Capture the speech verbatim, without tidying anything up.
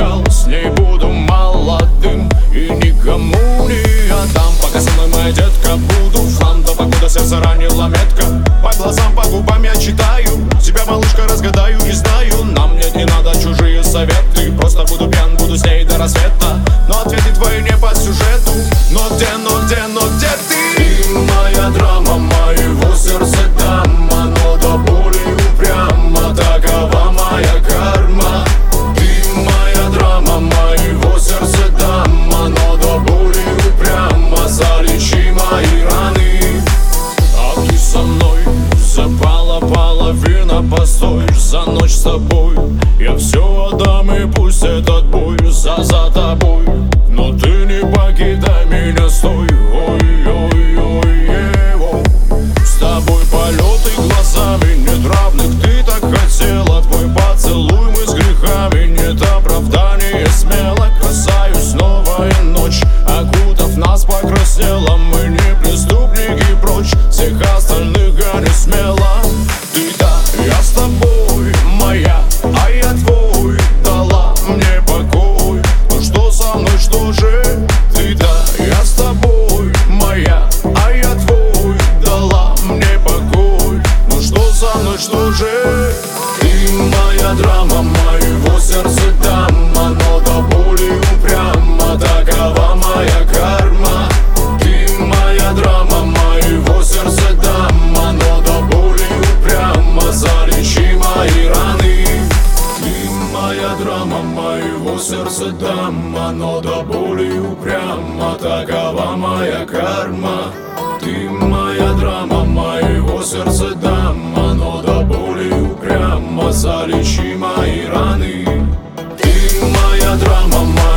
бокал, с ней буду молодым и никому не отдам. Пока со мной моя детка, буду в хлам, до покуда сердце ранила метка. По глазам, по губам я читаю, тебя, малышка, разгадаю, не знаю. Нам нет, не надо чужие советы, просто буду пьян, буду с ней до рассвета. Но ответы твои не по сюжету. Но где, но где, но где ты? Ты моя драма, моего сердца дама, но до боли упряма, такова моя карма. Ты моя драма, моего сердца дама, но до боли упряма, залечи мои раны. А ты со мной запала половина, постой, за ночь с тобой я все отдам, и пусть этот бой за, за тобой. Но ты не покидай меня, стой, ой-ой-ой-ой. С тобой полеты глазами нет равных, ты так хотела. Твой поцелуй, мы с грехами, нет оправдания. Смело касаюсь, новая ночь, окутав нас, покраснела. Мы не преступники, прочь всех остальных гони смело. Ты да, я с тобой, моя, а я твой. Дала мне покой, ну что со мной, что же? Ты да, я с тобой, моя, а я твой. Дала мне покой, ну что со мной, что же? Ты моя драма, моего сердца дама, но до боли упряма, такова моя карма. Ты моя драма, моего сердца дама, но до боли упряма, залечи мои раны. Ты моя драма, моего сердца дама, но до боли упряма, такова моя карма. Ты моя драма, моего сердца дама, но до боли упряма, залечи мои раны. Ты моя драма, моя